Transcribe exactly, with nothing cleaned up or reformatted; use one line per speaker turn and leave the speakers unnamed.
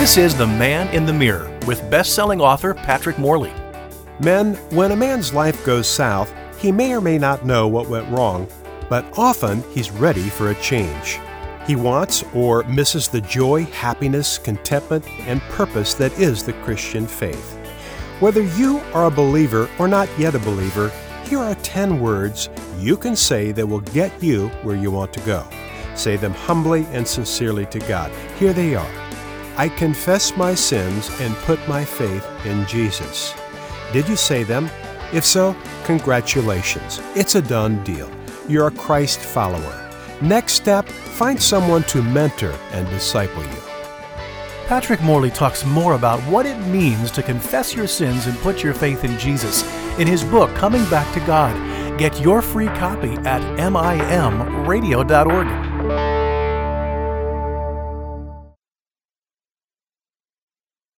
This is The Man in the Mirror with best-selling author Patrick Morley.
Men, when a man's life goes south, he may or may not know what went wrong, but often he's ready for a change. He wants or misses the joy, happiness, contentment, and purpose that is the Christian faith. Whether you are a believer or not yet a believer, here are ten words you can say that will get you where you want to go. Say them humbly and sincerely to God. Here they are. I confess my sins and put my faith in Jesus. Did you say them? If so, congratulations. It's a done deal. You're a Christ follower. Next step, find someone to mentor and disciple you.
Patrick Morley talks more about what it means to confess your sins and put your faith in Jesus in his book, Coming Back to God. Get your free copy at M I M radio dot org.